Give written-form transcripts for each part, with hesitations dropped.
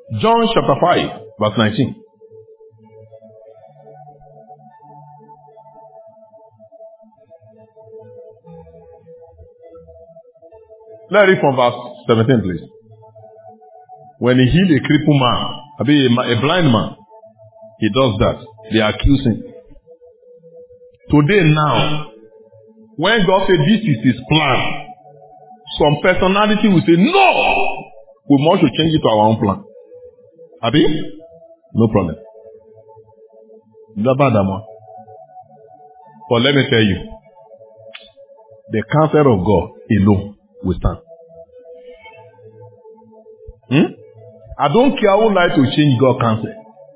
John chapter 5, verse 19. Let's read from verse 17, please. When he healed a crippled man, a blind man, he does that. They accuse him. Today now, when God said this is his plan, some personality will say, no! We want to change it to our own plan. Abi? No problem. But let me tell you, the counsel of God alone will stand. I don't care who like to change God's counsel.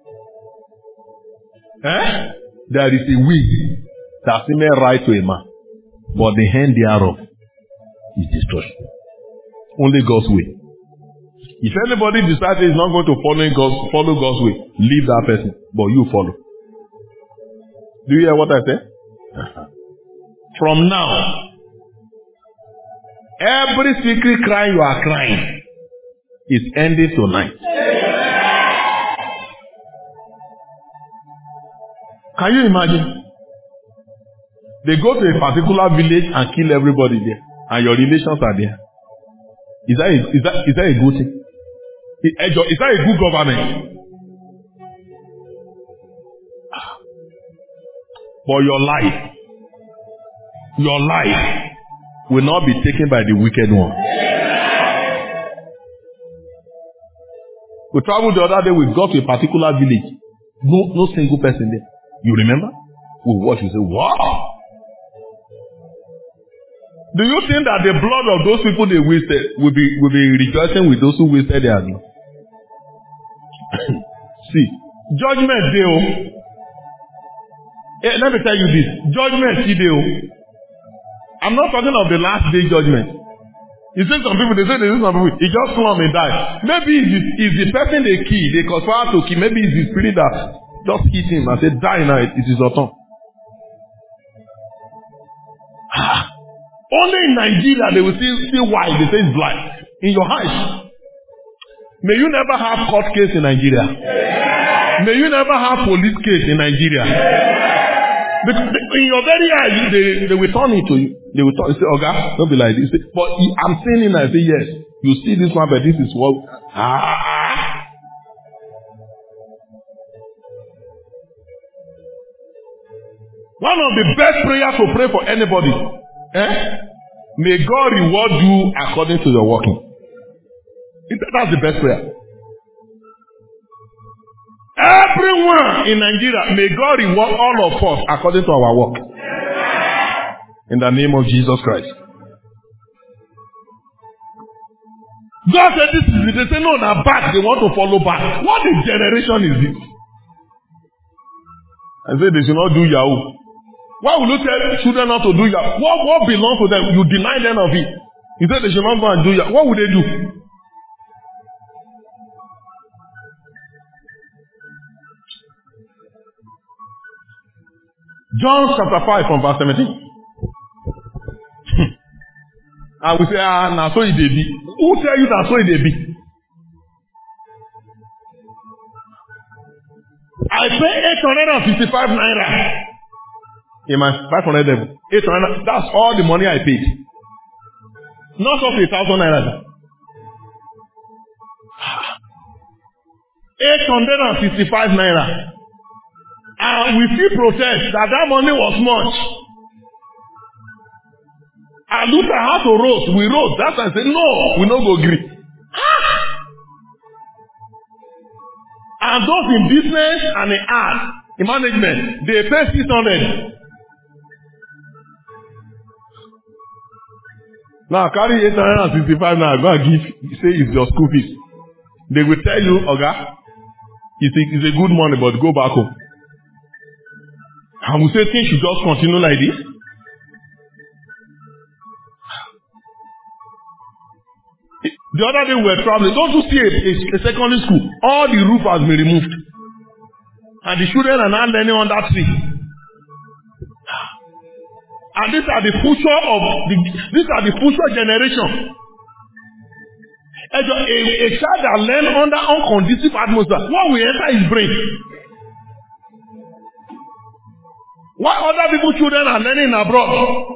There is a way that seemeth right to a man, but the hand thereof is destruction. Only God's way. If anybody decides he's not going to follow God's way, leave that person, but you follow. Do you hear what I say? From now, every secret cry you are crying is ending tonight. Can you imagine? They go to a particular village and kill everybody there, and your relations are there. Is that a good thing? Is that a good government? But your life will not be taken by the wicked one. We traveled the other day, we got to a particular village. No single person there. You remember? We watch, we say, wow! Do you think that the blood of those people they wasted will be rejoicing with those who wasted their blood? See, judgment day. Let me tell you this. Judgment day. I'm not talking of the last day judgment. You see some people, they say some people, he just slum and die. Maybe it's the person they kill, they conspire to kill. Maybe it's the spirit that just eat him and say, die now, it is your turn. Only in Nigeria they will see white, they say it's black. In your eyes. May you never have court case in Nigeria. May you never have police case in Nigeria. Because in your very eyes, they will turn it to you. They will say, Oga, don't be like this. But I'm saying it and I say, yes. You see this one, but this is what. One of the best prayers to pray for anybody. May God reward you according to your working. That's the best prayer. Everyone in Nigeria, may God reward all of us according to our work. In the name of Jesus Christ. God said this is it. They say no, now back. They want to follow back. What a generation is this? I said they should not do Yahoo. Why would you tell children not to do Yahoo? What belongs to them? You deny them of it. You said they should not go and do Yahoo. What would they do? John chapter 5 from verse 17. And we say, now so it may be. Who tell you that so it may be? I pay 855 naira. In my 500 level. 800, that's all the money I paid. Not up to 1,000 naira. 865 naira. And we still protest that money was much. And Luther had to roast. We roast. That's why I said, no, we don't go agree. And those in business and in art, in management, they pay 600. Now carry 865 now, go and give, say it's your school fees. They will tell you, Oga, it's a good money, but go back home. And we say things should just continue like this. The other day we were traveling. Don't you see a secondary school? All the roof has been removed. And the children are now learning on that tree. And these are the future generation. A child that learns under unconducive atmosphere, what will enter his brain? Why other people's children are learning abroad?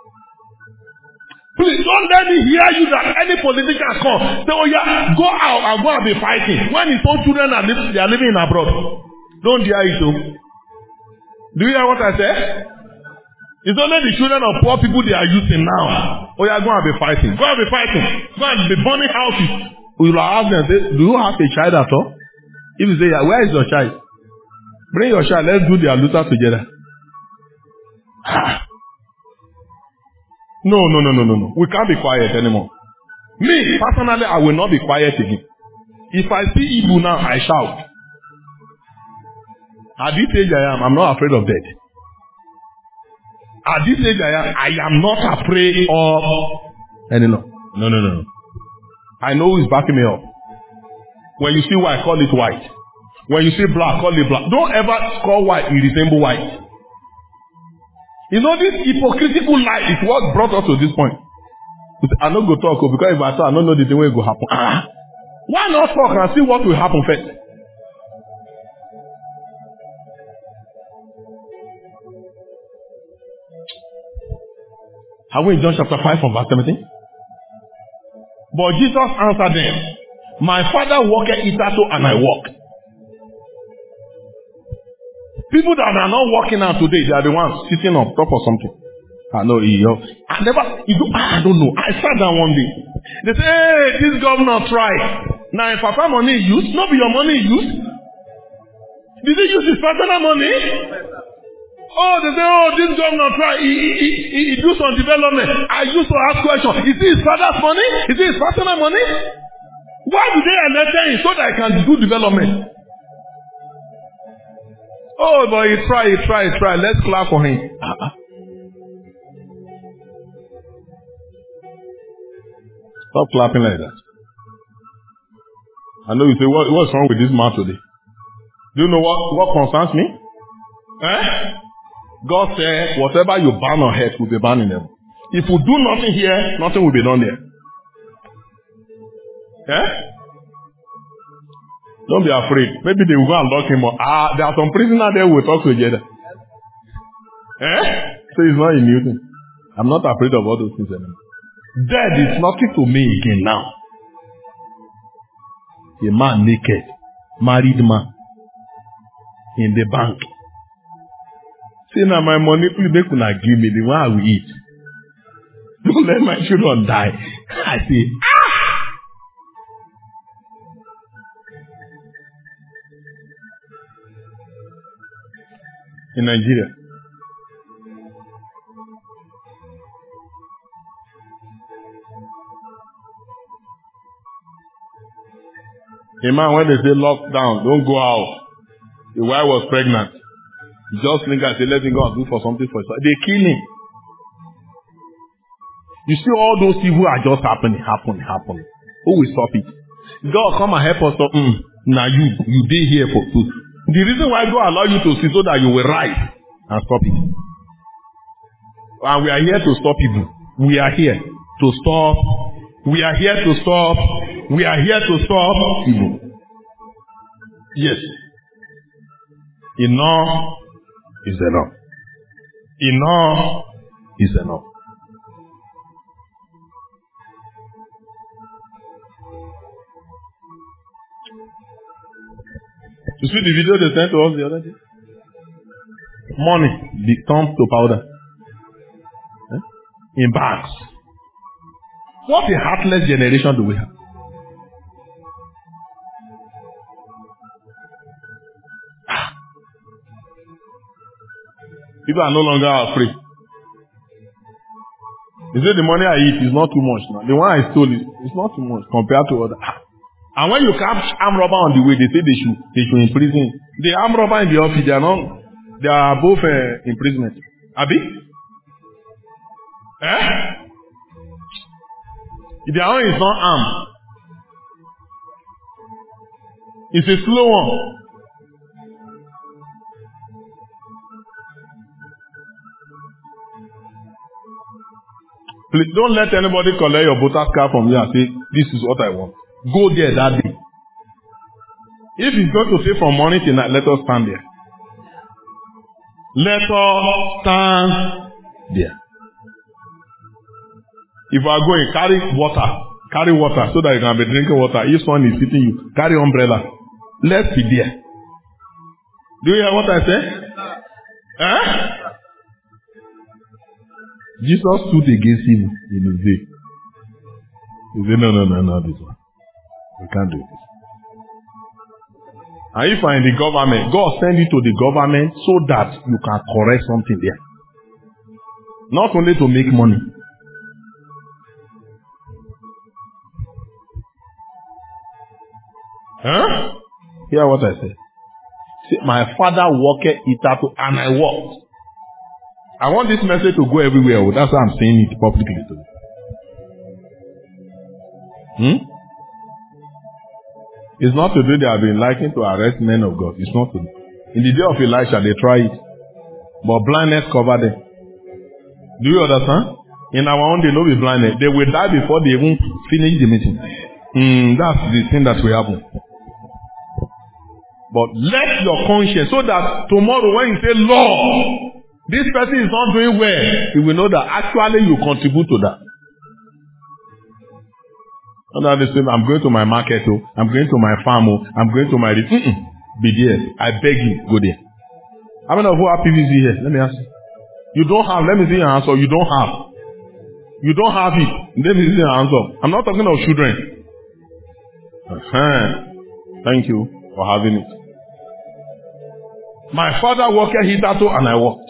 Please don't let me hear you that any politician come say, oh yeah, go out and go and be fighting. When his own children they are living in abroad. Don't dare it too. Do you hear what I say? It's only the children of poor people they are using now. Oh yeah, go and be fighting. Go and be fighting. Go and be burning houses. We will ask them, do you have a child at all? If you say, yeah, where is your child? Bring your child, let's do the Aluta together. No. We can't be quiet anymore. Me, personally, I will not be quiet again. If I see evil now, I shout. At this age I'm not afraid of death. At this age I am not afraid of anymore. No. I know who is backing me up. When you see white, call it white. When you see black, call it black. Don't ever call white, you resemble white. You know, this hypocritical lie is what brought us to this point. I no go talk because if I talk, I don't know the thing will go happen. Why not talk and see what will happen first? Are we in John chapter 5 from verse 17? But Jesus answered them, my Father worketh hitherto and I work. People that are not working out today, they are the ones sitting on top of something. I know I don't know. I sat down one day. They say, hey, this governor tried. Now if Papa money is used, not be your money is used. Did he use his personal money? Oh, they say, oh, this governor tried. He do some development. I used to ask questions. Is it his father's money? Is it his personal money? Why do they elect him so that I can do development? Oh, but he tried. Let's clap for him. Stop clapping like that. I know you say, what's wrong with this man today? Do you know what concerns me? God said, whatever you burn on earth will be burned in heaven. If you do nothing here, nothing will be done there. Don't be afraid. Maybe they will go and lock him up. There are some prisoners there who will talk together. So it's not a new thing. I'm not afraid of all those things anymore. Death is nothing to me again now. A man naked, married man, in the bank. Say now my money, please make una give me the one I will eat. Don't let my children die. I say, in Nigeria. A man, when they say lockdown, don't go out. The wife was pregnant. He just think and say, let me go and do for something for himself. They kill him. You see all those evil are just happening. Who will stop it? God come and help us. Now you be here for food. The reason why God allow you to see so that you will rise and stop it. And we are here to stop evil. We are here to stop. We are here to stop. We are here to stop evil. Yes. Enough is enough. Enough is enough. You see the video they sent to us the other day? Money becomes to powder. In bags. What a heartless generation do we have? People are no longer afraid. They say the money I eat is not too much now. The one I stole is not too much compared to other. And when you catch armed robber on the way, they say they should imprison. The armed robber in the office, they are both imprisonment. Abi? Their own is not armed. It's a slow one. Please don't let anybody collect your voters card from you and say, this is what I want. Go there that day. If it's going to say from morning till night, let us stand there. Let us stand there. If you are going, carry water. Carry water so that you can be drinking water. If someone is hitting you, carry umbrella. Let's be there. Do you hear what I say? Eh? Jesus stood against him in his day. He said, no, this one. We can't do this. And if you are in the government, God send you to the government so that you can correct something there. Not only to make money. Huh? Hear what I say. See, my father walked hitherto and I walked. I want this message to go everywhere. That's why I'm saying it publicly today. It's not today they have been liking to arrest men of God. It's not today. In the day of Elisha, they tried it. But blindness covered them. Do you understand? In our own day, no be blindness. They will die before they even finish the meeting. That's the thing that will happen. But let your conscience, so that tomorrow when you say, Lord, this person is not doing well, you will know that actually you contribute to that. And that they say, I'm going to my market, I'm going to my farm, I'm going to my... Be there. I beg you, go there. How many of you have PVC here? Let me ask you. You don't have, let me see your answer. You don't have. You don't have it. Let me see your answer. I'm not talking of children. Thank you for having it. My father walked hitherto and I walked.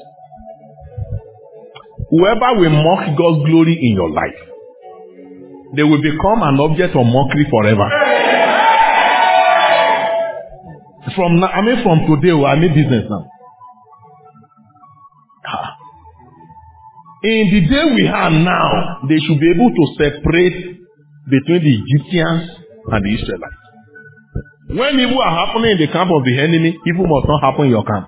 Whoever will mock God's glory in your life, they will become an object of mockery forever. From today, I mean business now. In the day we are now, they should be able to separate between the Egyptians and the Israelites. When evil are happening in the camp of the enemy, evil must not happen in your camp.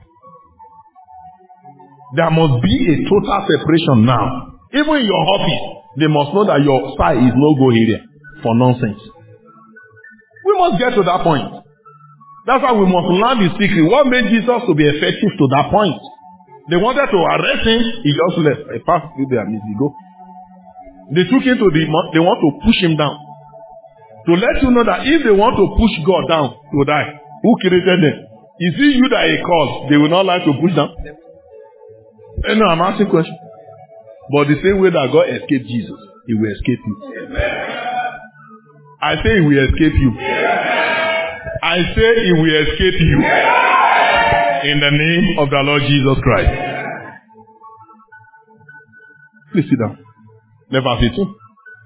There must be a total separation now. Even in your office, they must know that your side is no go area for nonsense. We must get to that point. That's why we must learn the secret. What made Jesus to be effective to that point? They wanted to arrest him. He just left. A pass through their midst. He go. They took him to they want to push him down. To let you know that if they want to push God down to die, who created them? Is it you that he caused? They will not like to push down. No, I'm asking a question. But the same way that God escaped Jesus, he will escape you. I say he will escape you. I say he will escape you. In the name of the Lord Jesus Christ. Please sit down. Verse 18.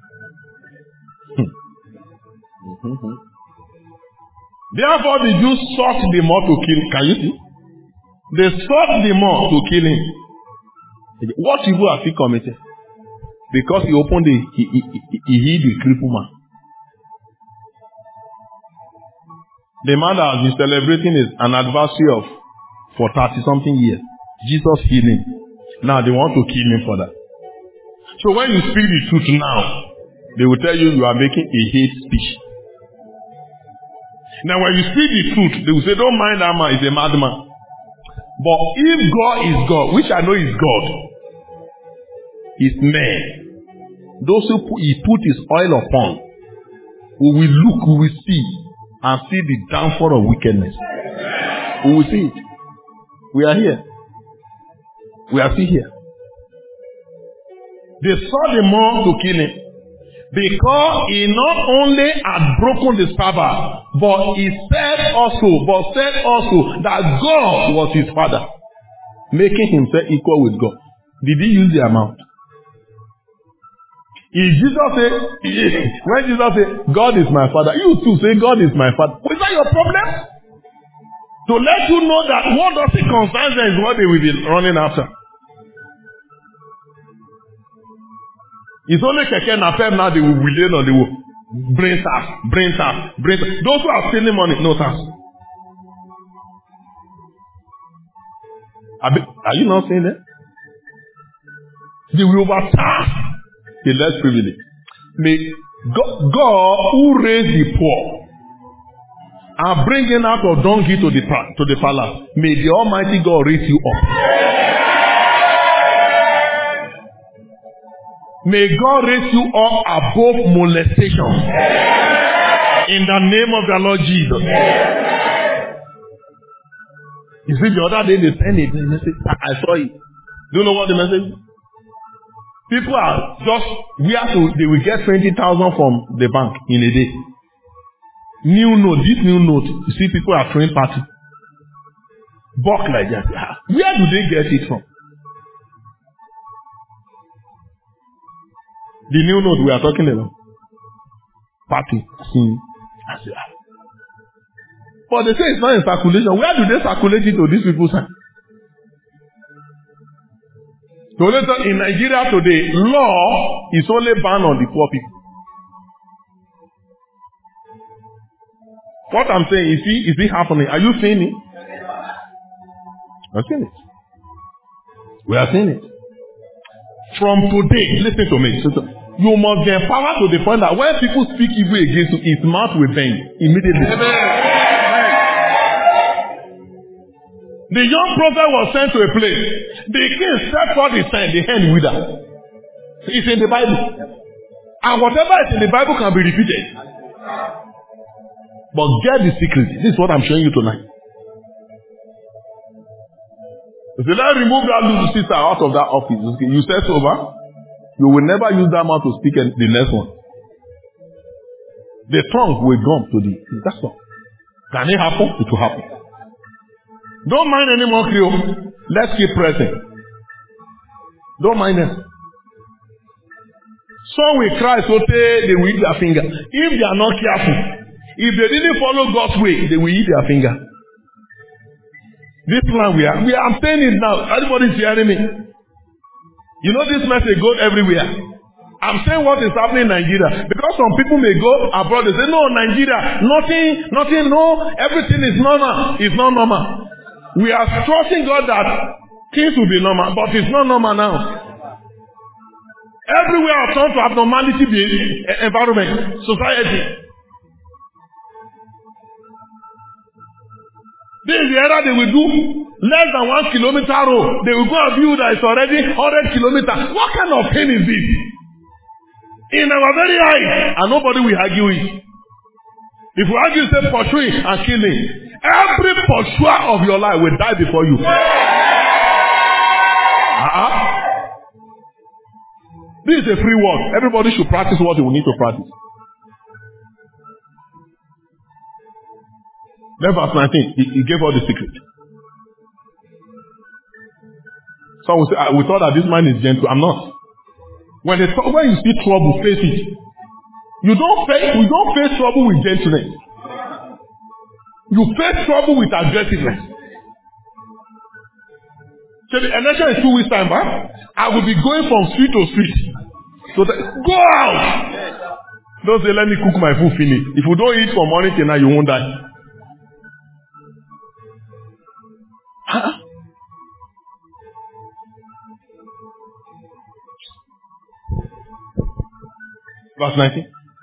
Therefore the Jews sought the more to kill. Can you see? They sought the more to kill him. What evil has he committed? Because he opened he healed the crippled man. The man that has been celebrating is an adversary for 30-something years. Jesus healed him. Now they want to kill him for that. So when you speak the truth now, they will tell you are making a hate speech. Now when you speak the truth, they will say, don't mind that man, he's a madman. But if God is God, which I know is God, is men, those who he put his oil upon, we will look, we will see, and see the downfall of wickedness. We will see it. We are here. We are still here. They sought the more to kill him, because he not only had broken the Sabbath, but said also that God was his father, making himself equal with God. Did he use the amount? If Jesus said, when Jesus said, God is my father, you too say, God is my father. Is that your problem? To let you know that what does it concern them is what they will be running after. It's only keke napep now they will relate on, they will bring tax. Those who are stealing money, no tax. Are you not saying that? They will overtax. the less privileged. May God who raised the poor and bringing out of donkey to the palace, may the Almighty God raise you up. May God raise you up above molestation. In the name of the Lord Jesus. You see, the other day they sent a message. I saw it. Do you know what the message is? People are just, they will get 20,000 from the bank in a day. New note, this new note, you see people are throwing party. Buck like that. Where do they get it from? The new note we are talking about. Party. But they say it's not in circulation. Where do they circulate it to these people's hand? So later in Nigeria today, law is only banned on the poor people. What I'm saying, is it happening? Are you seeing it? I've seen it. We are seeing it. From today, listen to me. You must be empowered to the point that when people speak evil against you, his mouth will bend immediately. The young prophet was sent to a place. The king set forth his hand, the hand wither. It's in the Bible. And whatever is in the Bible can be repeated. But get the secret. This is what I'm showing you tonight. If you let remove that little sister out of that office, you set over, you will never use that mouth to speak the next one. The tongue will jump to that's all. Can it happen? It will happen. Don't mind any more Creole. Let's keep pressing. Don't mind them. Some will cry so they will eat their finger. If they are not careful, if they didn't follow God's way, they will eat their finger. This plan I'm saying it now. Everybody's hearing me. You know this message goes everywhere. I'm saying what is happening in Nigeria. Because some people may go abroad and say, no, Nigeria, nothing, no, everything is normal. It's not normal. We are trusting God that things will be normal, but it's not normal now. Everywhere I turn to abnormality environment, society. This is the era they will do less than 1 kilometer road. They will go and view that it's already 100 kilometers. What kind of thing is this? In our very eyes, and nobody will argue it. If we argue, say pursuing and killing, every pursuer of your life will die before you. This is a free world. Everybody should practice what they will need to practice. Then verse 19, he gave all the secret. Some will say, we thought that this man is gentle. I'm not. When you see trouble, face it. We don't face trouble with gentleness. You face trouble with aggressiveness. So the election is 2 weeks time, huh? I will be going from street to street. So go out! Don't say, let me cook my food finish. If you don't eat from morning till night, you won't die. Huh? Verse 19.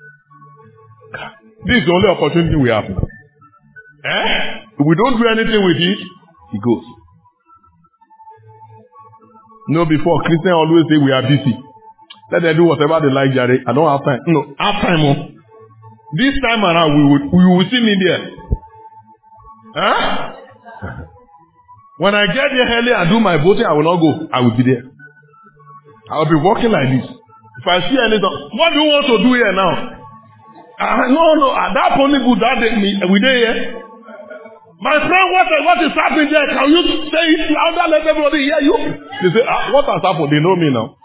This is the only opportunity we have. If we don't do anything with it, it goes. No, before Christians always say we are busy. Let them do whatever they like, Jerry. I don't have time. No, have time. This time around, we will see me there. Huh? When I get there early and do my voting, I will not go. I will be there. I will be walking like this. If I see anything, what do you want to do here now? No, that only good that day, we there here. My friend, what is happening there? Can you say it louder? Let everybody hear you. They say, what has happened? They know me now.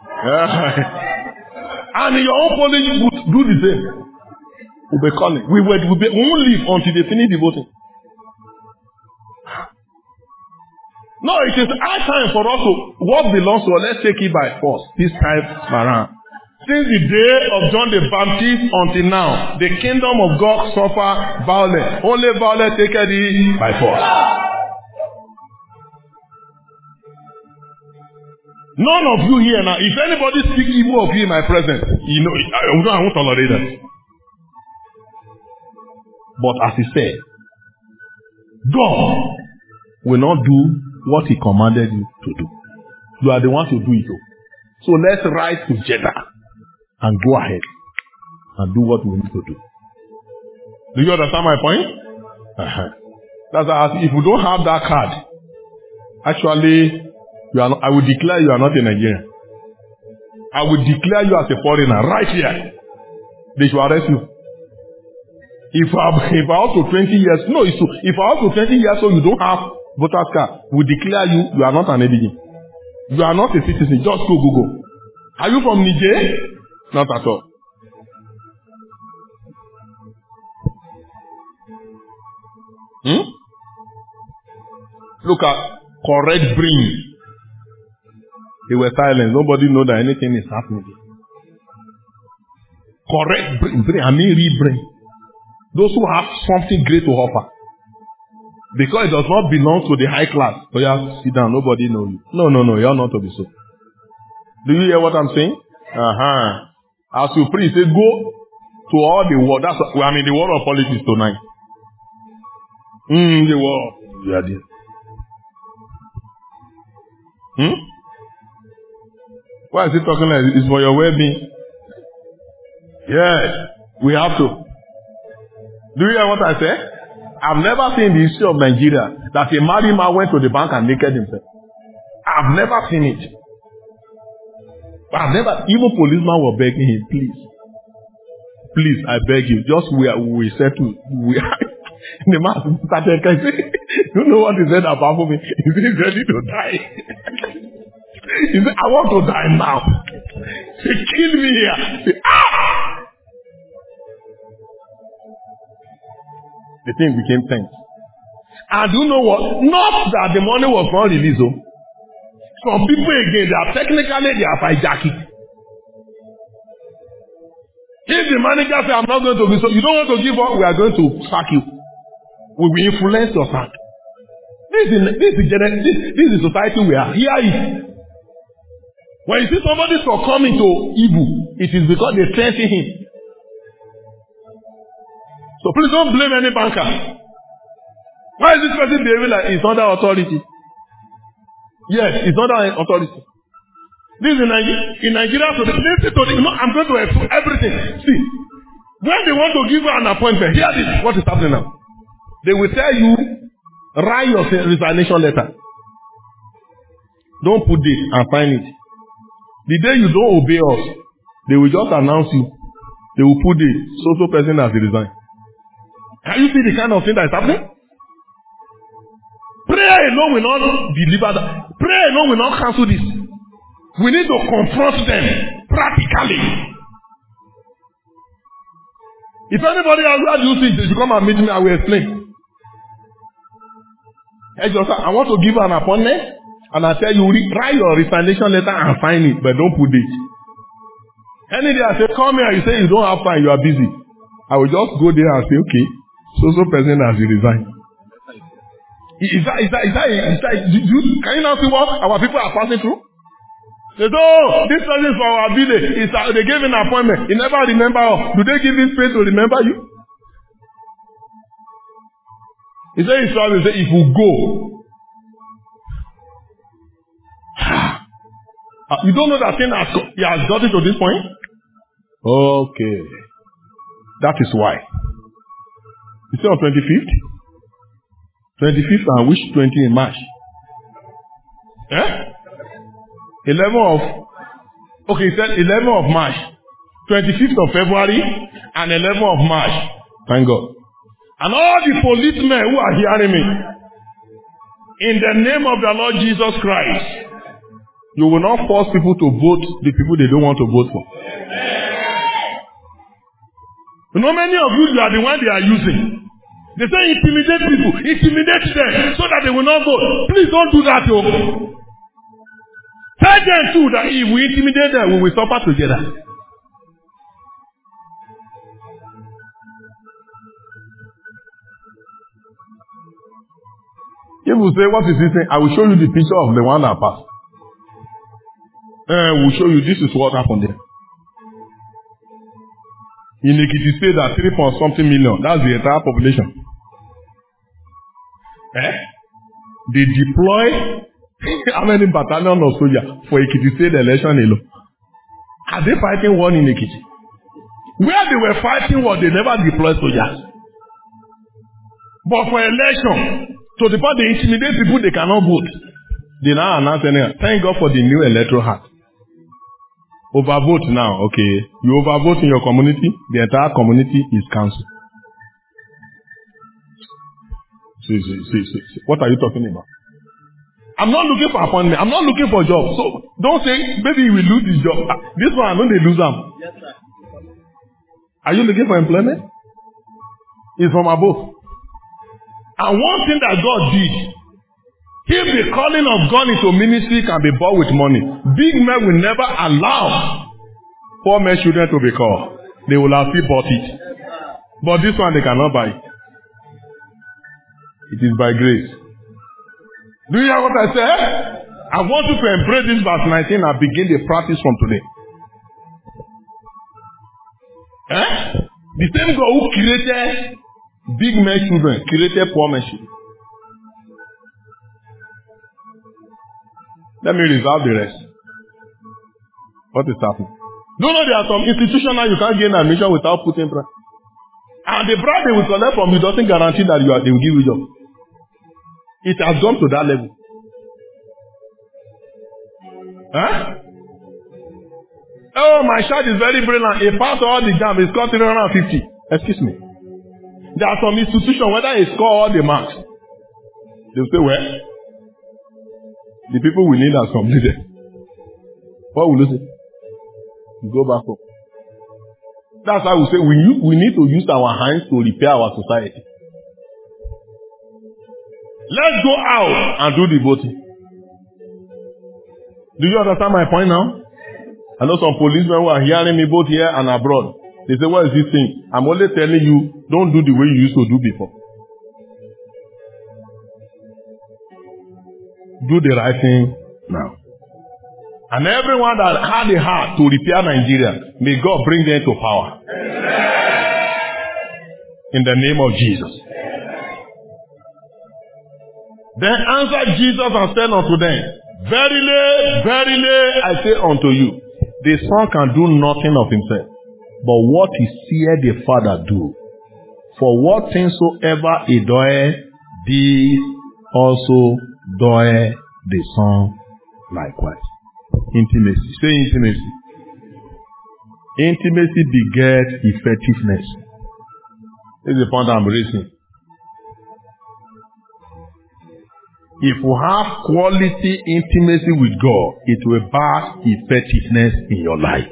And in your own police booth, do the same. We'll be calling. We won't leave until they finish the voting. No, it is high time for us to, what belongs to us, let's take it by force. This time around. Since the day of John the Baptist until now, the kingdom of God suffer violence. Only violence taken it by force. None of you here now, if anybody speak evil of you in my presence, you know, I won't tolerate that. But as he said, God will not do what he commanded you to do. You are the one to do it. So let's rise together and go ahead and do what we need to do. Do you understand my point? That's as if you don't have that card, actually, I will declare you are not a Nigerian. I will declare you as a foreigner right here. They should arrest you. If I up to 20 years, no, it's true. If I up to 20 years so you don't have voter's card, we declare you are not an indigene. You are not a citizen. Just go Google. Are you from Niger? Not at all. Look at correct brain. They were silent. Nobody know that anything is happening. Correct brain. I mean real brain. Those who have something great to offer. Because it does not belong to the high class. So you have to sit down. Nobody knows you. No. You are not to be so. Do you hear what I'm saying? As you pray, say go to all the world. That's what, I'm in the world of politics tonight. The world. You are there. Why is he talking like this? It's for your well-being. Yes. We have to. Do you hear what I say? I've never seen the history of Nigeria that a married man went to the bank and naked himself. I've never seen it. Even policemen were begging him, please, I beg you, just we settle. The man started saying, you know what he said about me? He said he's ready to die. He said, I want to die now. He said, kill me here. He said, The thing became tense. And do you know what? Not that the money was not released. Some people again, they are hijacking. If the manager says, I'm not going to be so, you don't want to give up, we are going to sack you. We will influence your sack. This is the society we are. Here is. When you see somebody succumbing to evil, it is because they strengthen him. So please don't blame any banker. Why is this person behaving like he's under authority? Yes, it's under authority. This is in Nigeria. So I'm going to explain everything. See, when they want to give you an appointment, here is what is happening now. They will tell you, write your resignation letter. Don't put this and sign it. The day you don't obey us, they will just announce you. They will put the so person as resigned. Can you see the kind of thing that is happening? Prayer alone will not deliver that. Prayer alone will not cancel this. We need to confront them practically. If anybody else has used it, they should come and meet me, I will explain. I want to give an appointment, and I tell you, write your resignation letter and sign it, but don't put it. Any day I say, come here, you say you don't have time, you are busy. I will just go there and say, okay, so person has resigned. Can you now see what our people are passing through? They say, oh, this person is for our village. They gave him an appointment. He never remember us. Do they give him space to remember you? He said, if you go, you don't know that thing he has got it to this point? Okay. That is why. You say on 25th? 25th and which 20 in March? 11 of March. 25th of February and 11 of March. Thank God. And all the policemen who are hearing me, in the name of the Lord Jesus Christ, you will not force people to vote the people they don't want to vote for. You know, many of you are the ones they are using. They say intimidate people, intimidate them so that they will not vote. Please don't do that, yo. Tell them too that if we intimidate them, we will suffer together. If you say, what is this thing? I will show you the picture of the one that passed. We'll show you this is what happened there. In Ekiti State, that 3 point something million. That's the entire population. They deploy how many battalion of soldiers for Ekiti State election alone? Are they fighting war in Ekiti? Where they were fighting war, they never deployed soldiers. But for election, to the point they intimidate people, they cannot vote. They now announce anything. Thank God for the new electoral act. Overvote now, okay. You overvote in your community, the entire community is cancelled. See. What are you talking about? I'm not looking for appointment. I'm not looking for a job. So don't say maybe you will lose this job. This one, I know they lose them. Yes, sir. Are you looking for employment? It's from above. And one thing that God did, if the calling of God into ministry can be bought with money, big men will never allow poor men children to be called. They will have still bought it. But this one, they cannot buy it. It is by grace. Do you hear what I said? I want you to embrace this verse 19 and begin the practice from today. The same God who created big men children created poor men children. Let me reserve the rest. What is happening? Do you know there are some institutions now you can't gain admission without putting price? And the bribe they will collect from you doesn't guarantee that they will give you a job. It has gone to that level. Oh, my child is very brilliant. He passed all the jam. He scored 350. Excuse me. There are some institutions, whether he score all the marks, they will say, well, the people we need has completed. What will you say? You go back home. That's why we say we need to use our hands to repair our society. Let's go out and do the voting. Do you understand my point now? I know some policemen who are hearing me both here and abroad. They say, what is this thing? I'm only telling you, don't do the way you used to do before. Do the right thing now. And everyone that had a heart to repair Nigeria, may God bring them to power. In the name of Jesus. Then answered Jesus and said unto them, verily, verily, I say unto you, the Son can do nothing of himself, but what he seeth the Father do. For what things soever he doeth, these also doeth the Son likewise. Intimacy. Say intimacy. Intimacy begets effectiveness. This is the point I'm raising. If you have quality intimacy with God, it will back effectiveness in your life.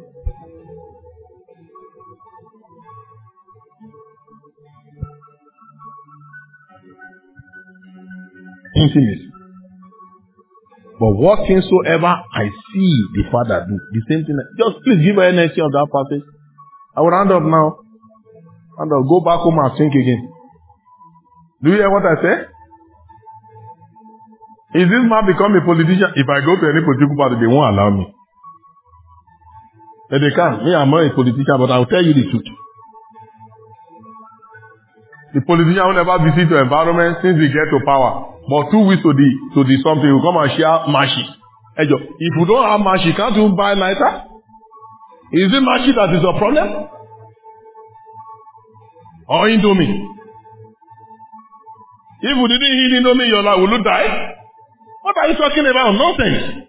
Intimacy. But what things soever I see the Father do, the same thing. Just please give an energy of that passage. I will round up now. And I'll go back home and think again. Do you hear what I say? Is this man become a politician? If I go to any political party, they won't allow me. But they can't. Me, I'm not a politician, but I'll tell you the truth. The politician will never visit your environment since he get to power. But 2 weeks to the something, you come and share mashi. If you don't have mashi, can't you buy lighter? Is it mashi that is your problem? Or Indomie? If you didn't eat Indomie, your life will you die? What are you talking about? Nonsense.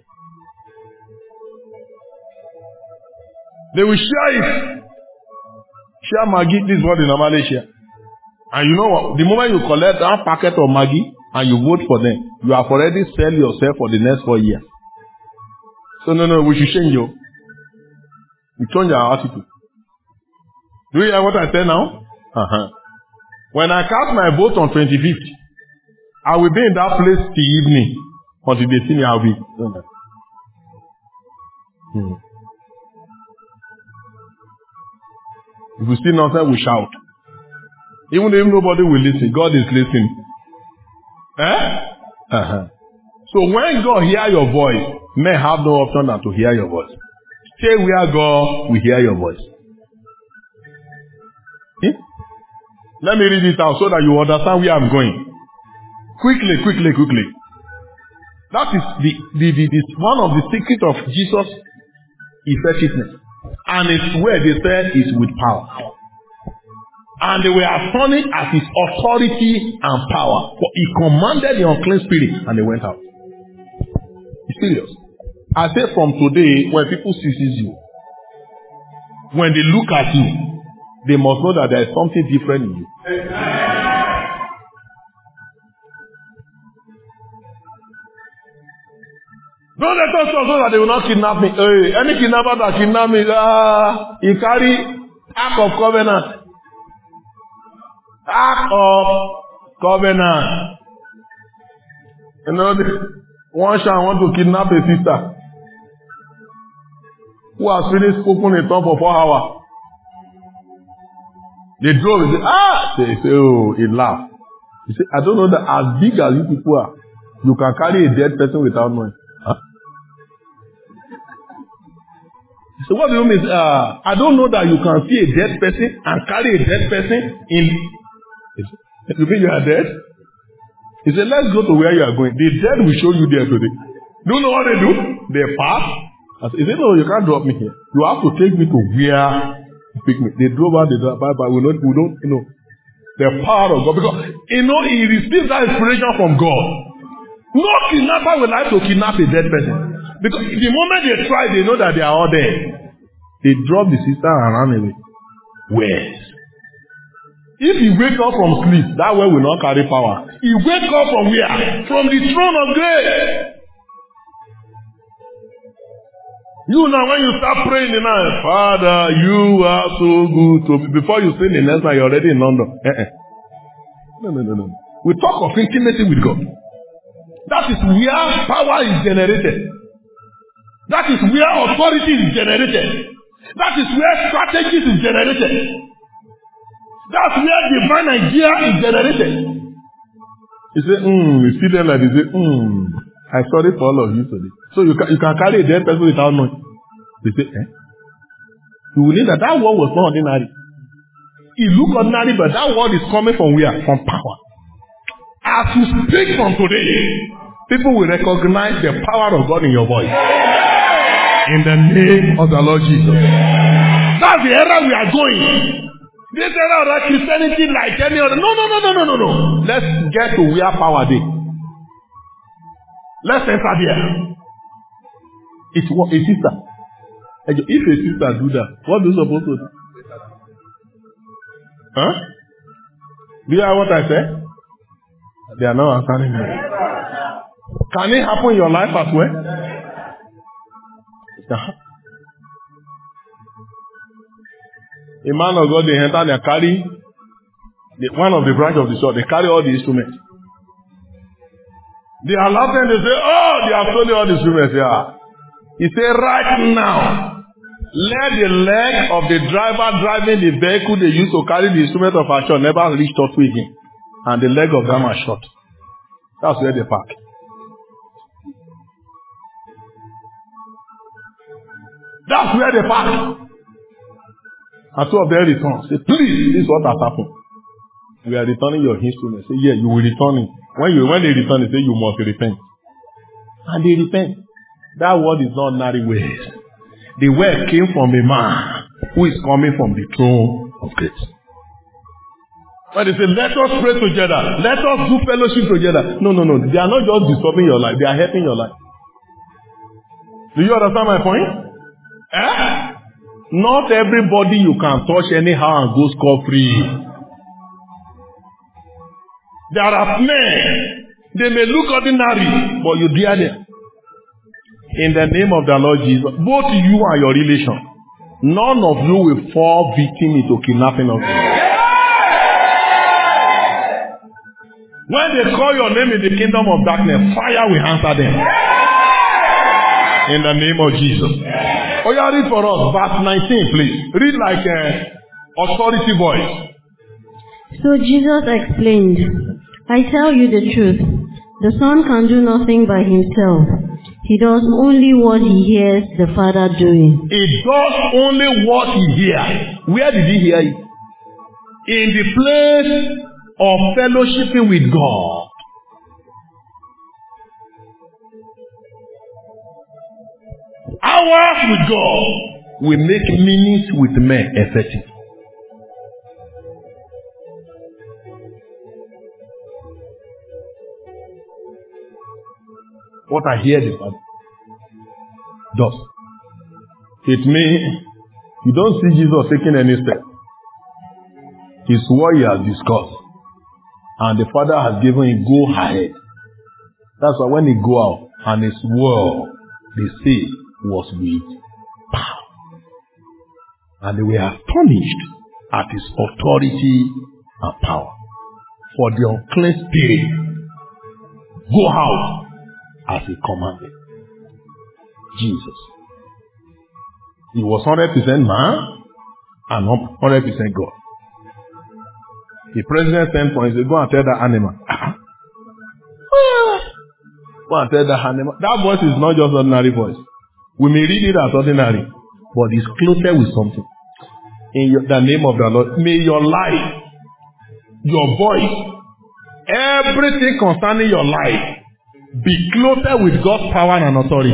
They will share it. Share Maggi, this is what they normally share. And you know what? The moment you collect that packet of Maggi and you vote for them, you have already sell yourself for the next 4 years. So no, we should change you. We change our attitude. Do you hear what I say now? When I cast my vote on 25th, I will be in that place till evening. Until they see me, I'll be. If we see nonsense, we shout. Even if nobody will listen, God is listening. So when God hear your voice, Men have no option than to hear your voice. Stay where God will hear your voice. Let me read it out so that you understand where I'm going. Quickly. That is the one of the secrets of Jesus' effectiveness. And his word, they said, is with power. And they were astonished at his authority and power. For he commanded the unclean spirit and they went out. It's serious. I say from today, when people see you, when they look at you, they must know that there is something different in you. Don't let us know so that they will not kidnap me. Hey, any kidnapper that kidnap me, he carry Ark of Covenant. Ark of Covenant. You know, one shall want to kidnap a sister who has finished spoken in tongue for 4 hours. They drove and say, oh, he laughed. He said, I don't know that as big as you people are, you can carry a dead person without knowing. Huh? So what do you mean? I don't know that you can see a dead person and carry a dead person in. You think you are dead? He said, let's go to where you are going. The dead will show you there today. Do you know what they do? They pass. He said, no, you can't drop me here. You have to take me to where you pick me. They drove out, they drove bye. We don't, you know, the power of God. Because, you know, he receives that inspiration from God. No kidnapper will like to kidnap a dead person. Because the moment they try, they know that they are all dead. They drop the sister and run away. Where? If he wake up from sleep, that way will not carry power. He wake up from where? From the throne of grace. You know, when you start praying in night, Father, you are so good to me. Before you sing the next night, you're already in London. No. We talk of intimacy with God. That is where power is generated. That is where authority is generated. That is where strategy is generated. That's where divine idea is generated. You say, you see them like they say, I'm sorry for all of you today. So you can carry a dead person without knowing. They say, You will know that that word was not ordinary. It looked ordinary, but that word is coming from where? From power. As you speak from today, people will recognize the power of God in your voice. In the name of the Lord Jesus. That's the era we are going. This era of Christianity like any other. No. Let's get to where power is. Let's enter there. It's what a sister. If a sister do that, what do you supposed to do? Huh? Do you hear what I said? They are not answering me. Can it happen in your life as well? A man of God, they enter and they carry one of the branch of the sword. They carry all the instruments. They are laughing. They say, they have stolen all the instruments. Yeah. He said, right now, let the leg of the driver driving the vehicle they used to carry the instrument of our church never reach up to again. And the leg of them are short. That's where they park. That's where they park. And two of them return. Say, please, this is what has happened. We are returning your instrument. Say, yeah, you will return it. When they return, they say, you must repent. And they repent. That word is not ordinary words. The word came from a man who is coming from the throne of grace. When they say, let us pray together. Let us do fellowship together. No. They are not just disturbing your life. They are helping your life. Do you understand my point? Not everybody you can touch anyhow and go scot-free. There are men. They may look ordinary, but you dare them. In the name of the Lord Jesus, both you and your relation, none of you will fall victim into kidnapping of you. When they call your name in the kingdom of darkness, fire will answer them. In the name of Jesus. Oh, yeah, read for us, verse 19, please. Read like authority voice. So Jesus explained, I tell you the truth. The Son can do nothing by himself. He does only what he hears the Father doing. He does only what he hears. Where did he hear it? In the place of fellowshipping with God. Hours with God will make minutes with men effective. What I hear the Father does. It means you don't see Jesus taking any step. It's what he has discussed. And the Father has given him go ahead. That's why when he go out and his word, they say, was with power. And they were astonished at his authority and power. For the unclean spirit go out as he commanded. Jesus. He was 100% man and 100% God. The president sent for him, he said, go and tell that animal. Go and tell that animal. That voice is not just ordinary voice. We may read it as ordinary, but it's clothed with something. In the name of the Lord, may your life, your voice, everything concerning your life be clothed with God's power and authority.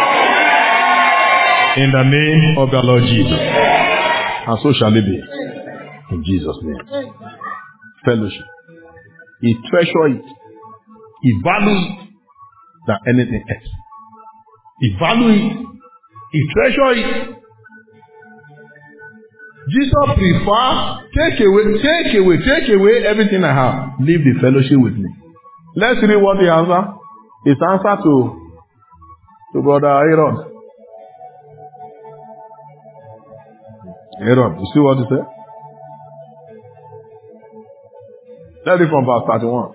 In the name of the Lord Jesus. And so shall it be. In Jesus' name. Fellowship. He treasures it. He values it than anything else. He values it. He treasures it. Jesus prefers, take away everything I have. Leave the fellowship with me. Let's read what the answer. His answer to Brother Aaron. Aaron, you see what he said? Let's read from verse 31.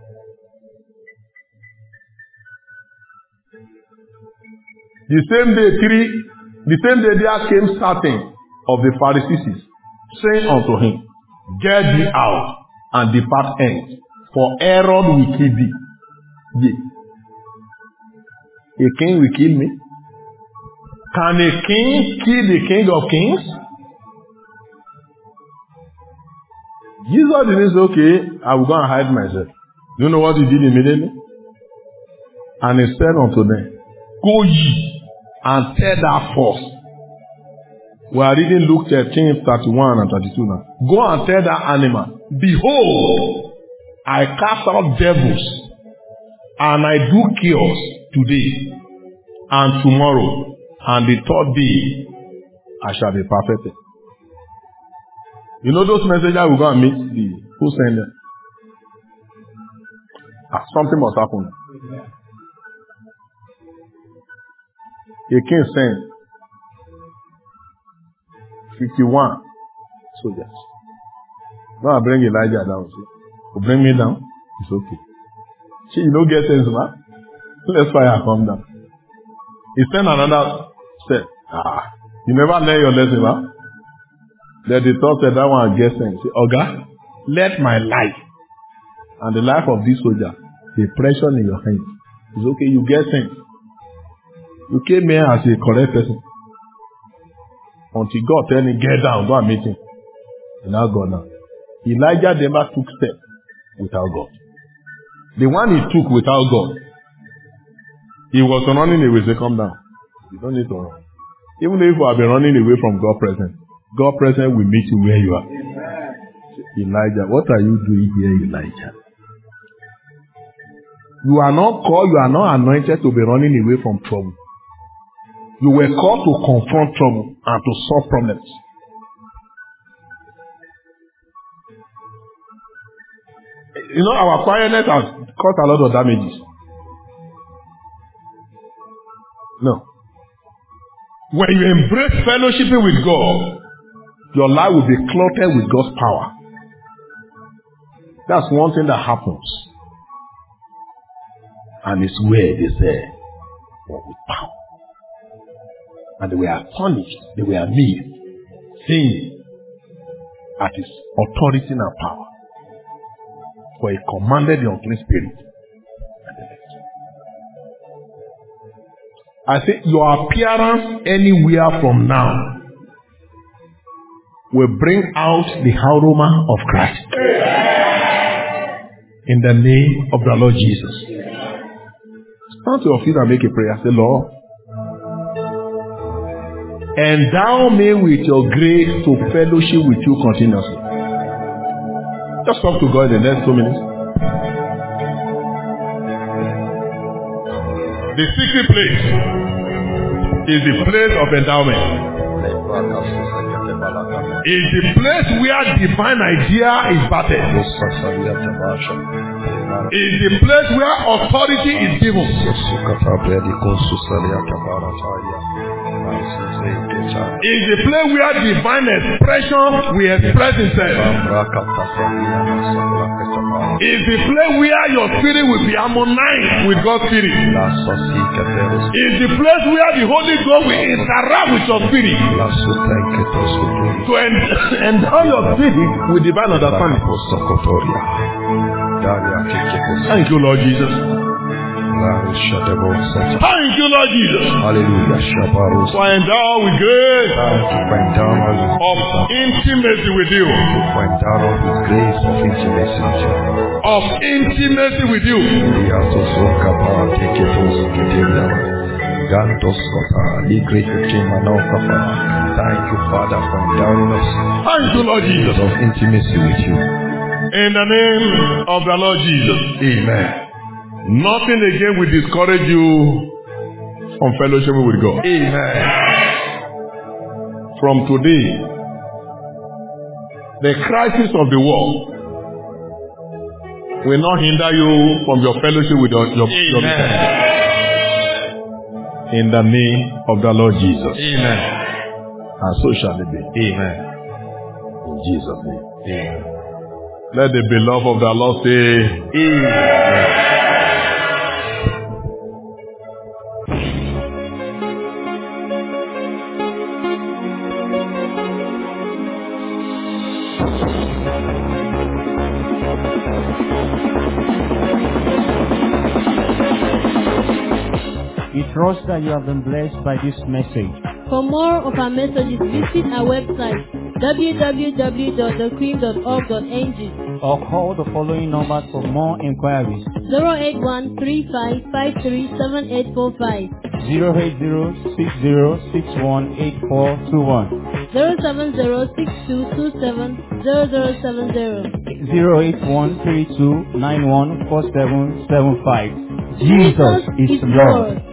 The same day there came certain of the Pharisees, saying unto him, get thee out and depart hence, for Herod will kill thee. Yea. A king will kill me? Can a king kill the King of Kings? Jesus didn't say, okay, I will go and hide myself. Do you know what he did immediately? And he said unto them, go ye and tell that first. We are reading Luke 13, 31 and 32 now. Go and tell that animal, behold, I cast out devils, and I do cures today and tomorrow, and the third day I shall be perfected. You know those messengers will go and meet who sent them? Something must happen. A king sent 51 soldiers. Now I bring Elijah down. See? Bring me down. It's okay. See, you don't get sense, man. Let's fire come down. He sent another set. You never learn your lesson, man. Then the thought said that one get sense. Say, Oga, let my life and the life of this soldier be precious in your hands. It's okay, you get sense. You came here as a correct person. Until God tell me, get down, go and meet him. And now go now. Elijah never took step without God. The one he took without God, he was running away. Say, come down. You don't need to run. Even if you have been running away from God present will meet you where you are. Elijah, what are you doing here, Elijah? You are not called, you are not anointed to be running away from trouble. You were called to confront trouble and to solve problems. You know, our quietness has caused a lot of damages. No. When you embrace fellowship with God, your life will be clothed with God's power. That's one thing that happens. And it's where they say, with power. And they were astonished, they were amazed, seeing at his authority and power. For he commanded the unclean spirit. I say your appearance anywhere from now will bring out the aroma of Christ. In the name of the Lord Jesus. Stand to your feet and make a prayer. Say, Lord, endow me with your grace to fellowship with you continuously. Just talk to God in the next 2 minutes. The secret place is the place of endowment. Is the place where divine idea is battered. Is the place where authority is given. Is the place where divine expression will express itself. Is the place where your spirit will be harmonized with God's spirit. Is the place where the Holy Ghost will interact with your spirit. To endow your spirit with divine understanding. Thank you, Lord Jesus. Thank you, Lord Jesus. Hallelujah. For endow with grace of intimacy with you. Of intimacy with you. Thank you, Father, for endowing us. Thank you, Lord Jesus. Of intimacy with you. In the name of the Lord Jesus. Amen. Nothing again will discourage you from fellowship with God. Amen. From today, the crisis of the world will not hinder you from your fellowship with your Amen. In the name of the Lord Jesus. Amen. And so shall it be. Amen. In Jesus' name. Amen. Let the beloved of the Lord say, Amen. We trust that you have been blessed by this message. For more of our messages, visit our website www.thequeen.org.ng Or call the following numbers for more inquiries. 081-3553-7845 08060618421 070-6227-0070 08132914775. Jesus is Lord.